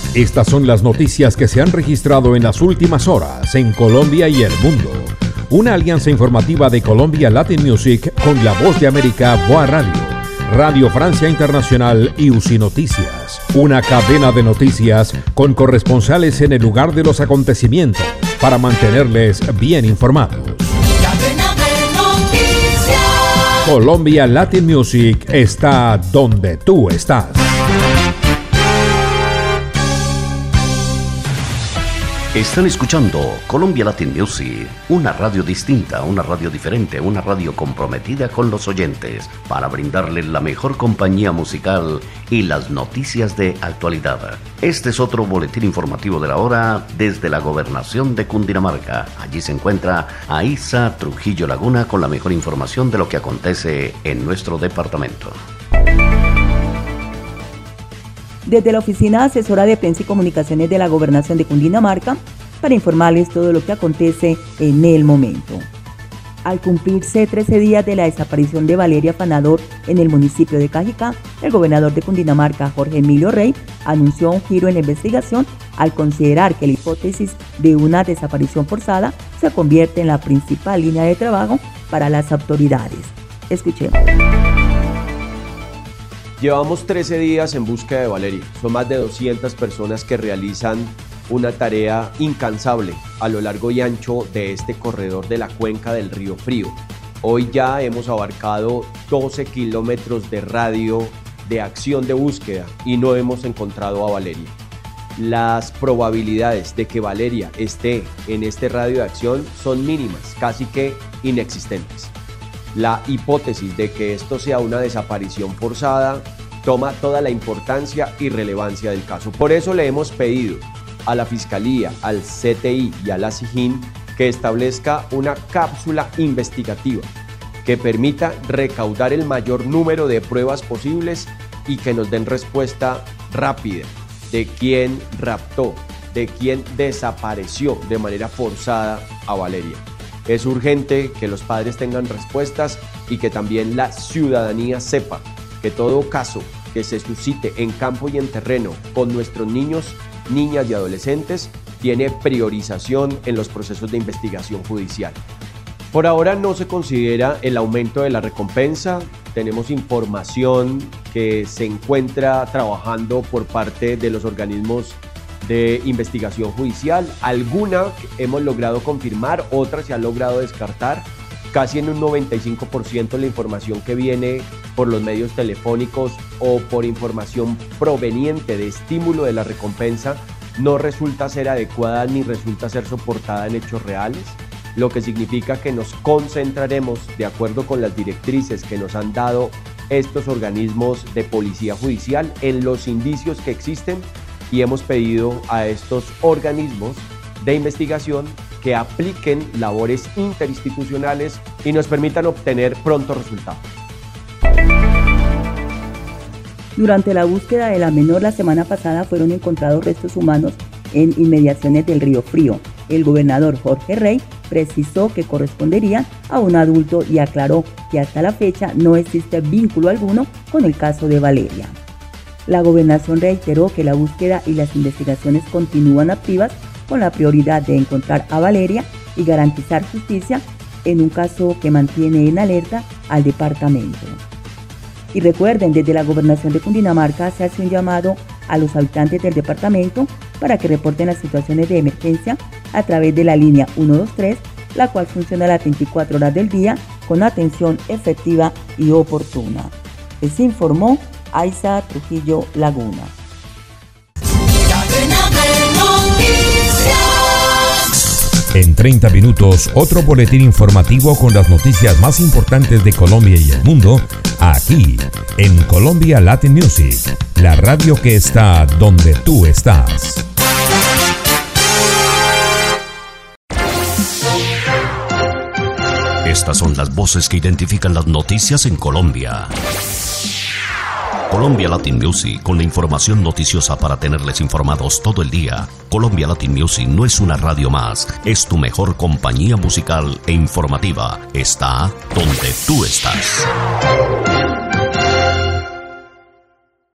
Estas son las noticias que se han registrado en las últimas horas en Colombia y el mundo. Una alianza informativa de Colombia Latin Music con La Voz de América, Boa Radio, Radio Francia Internacional y UCI Noticias. Una cadena de noticias con corresponsales en el lugar de los acontecimientos para mantenerles bien informados. Cadena de noticias. Colombia Latin Music está donde tú estás. Están escuchando Colombia Latin Music, una radio distinta, una radio diferente, una radio comprometida con los oyentes para brindarles la mejor compañía musical y las noticias de actualidad. Este es otro boletín informativo de la hora desde la gobernación de Cundinamarca. Allí se encuentra Aiza Trujillo Laguna con la mejor información de lo que acontece en nuestro departamento. Desde la Oficina Asesora de Prensa y Comunicaciones de la Gobernación de Cundinamarca, para informarles todo lo que acontece en el momento. Al cumplirse 13 días de la desaparición de Valeria Fanador en el municipio de Cajicá, el gobernador de Cundinamarca, Jorge Emilio Rey, anunció un giro en la investigación al considerar que la hipótesis de una desaparición forzada se convierte en la principal línea de trabajo para las autoridades. Escuchemos. Llevamos 13 días en búsqueda de Valeria. Son más de 200 personas que realizan una tarea incansable a lo largo y ancho de este corredor de la cuenca del Río Frío. Hoy ya hemos abarcado 12 kilómetros de radio de acción de búsqueda y no hemos encontrado a Valeria. Las probabilidades de que Valeria esté en este radio de acción son mínimas, casi que inexistentes. La hipótesis de que esto sea una desaparición forzada toma toda la importancia y relevancia del caso. Por eso le hemos pedido a la Fiscalía, al CTI y a la SIJIN que establezca una cápsula investigativa que permita recaudar el mayor número de pruebas posibles y que nos den respuesta rápida de quién raptó, de quién desapareció de manera forzada a Valeria. Es urgente que los padres tengan respuestas y que también la ciudadanía sepa que todo caso que se suscite en campo y en terreno con nuestros niños, niñas y adolescentes tiene priorización en los procesos de investigación judicial. Por ahora no se considera el aumento de la recompensa. Tenemos información que se encuentra trabajando por parte de los organismos de investigación judicial. Alguna hemos logrado confirmar, otras se ha logrado descartar. Casi en un 95% la información que viene por los medios telefónicos o por información proveniente de estímulo de la recompensa no resulta ser adecuada ni resulta ser soportada en hechos reales, lo que significa que nos concentraremos, de acuerdo con las directrices que nos han dado estos organismos de policía judicial, en los indicios que existen, y hemos pedido a estos organismos de investigación que apliquen labores interinstitucionales y nos permitan obtener prontos resultados. Durante la búsqueda de la menor la semana pasada fueron encontrados restos humanos en inmediaciones del Río Frío. El gobernador Jorge Rey precisó que corresponderían a un adulto y aclaró que hasta la fecha no existe vínculo alguno con el caso de Valeria. La gobernación reiteró que la búsqueda y las investigaciones continúan activas con la prioridad de encontrar a Valeria y garantizar justicia en un caso que mantiene en alerta al departamento. Y recuerden, desde la gobernación de Cundinamarca se hace un llamado a los habitantes del departamento para que reporten las situaciones de emergencia a través de la línea 123, la cual funciona las 24 horas del día con atención efectiva y oportuna. Les informó Aiza Trujillo Laguna. En 30 minutos, otro boletín informativo con las noticias más importantes de Colombia y el mundo, aquí, en Colombia Latin Music, la radio que está donde tú estás. Estas son las voces que identifican las noticias en Colombia. Colombia Latin Music, con la información noticiosa para tenerles informados todo el día. Colombia Latin Music no es una radio más, es tu mejor compañía musical e informativa. Está donde tú estás.